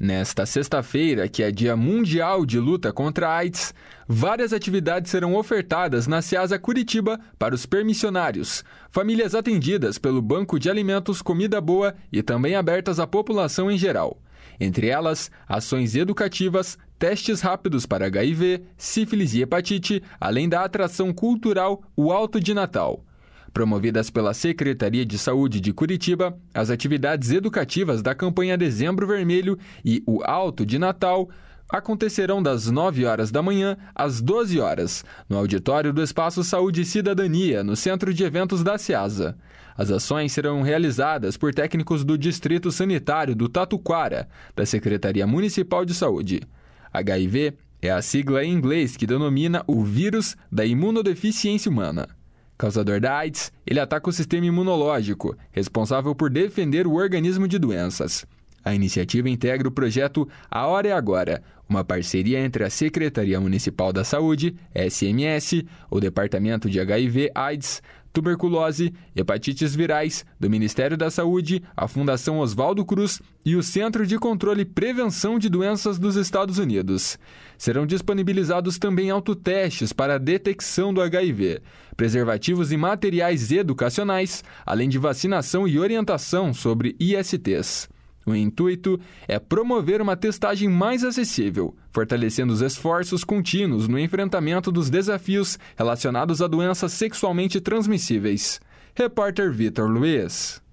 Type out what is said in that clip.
Nesta sexta-feira, que é Dia Mundial de Luta contra a AIDS, várias atividades serão ofertadas na Ceasa Curitiba para os permissionários, famílias atendidas pelo Banco de Alimentos Comida Boa e também abertas à população em geral. Entre elas, ações educativas, testes rápidos para HIV, sífilis e hepatite, além da atração cultural O Alto de Natal. Promovidas pela Secretaria de Saúde de Curitiba, as atividades educativas da campanha Dezembro Vermelho e o Alto de Natal acontecerão das 9 horas da manhã às 12 horas, no auditório do Espaço Saúde e Cidadania, no Centro de Eventos da Ceasa. As ações serão realizadas por técnicos do Distrito Sanitário do Tatuquara, da Secretaria Municipal de Saúde. HIV é a sigla em inglês que denomina o vírus da imunodeficiência humana. Causador da AIDS, ele ataca o sistema imunológico, responsável por defender o organismo de doenças. A iniciativa integra o projeto A Hora é Agora, uma parceria entre a Secretaria Municipal da Saúde, SMS, o Departamento de HIV/AIDS, Tuberculose, Hepatites Virais, do Ministério da Saúde, a Fundação Oswaldo Cruz e o Centro de Controle e Prevenção de Doenças dos Estados Unidos. Serão disponibilizados também autotestes para a detecção do HIV, preservativos e materiais educacionais, além de vacinação e orientação sobre ISTs. O intuito é promover uma testagem mais acessível, fortalecendo os esforços contínuos no enfrentamento dos desafios relacionados a doenças sexualmente transmissíveis. Repórter Vitor Luiz.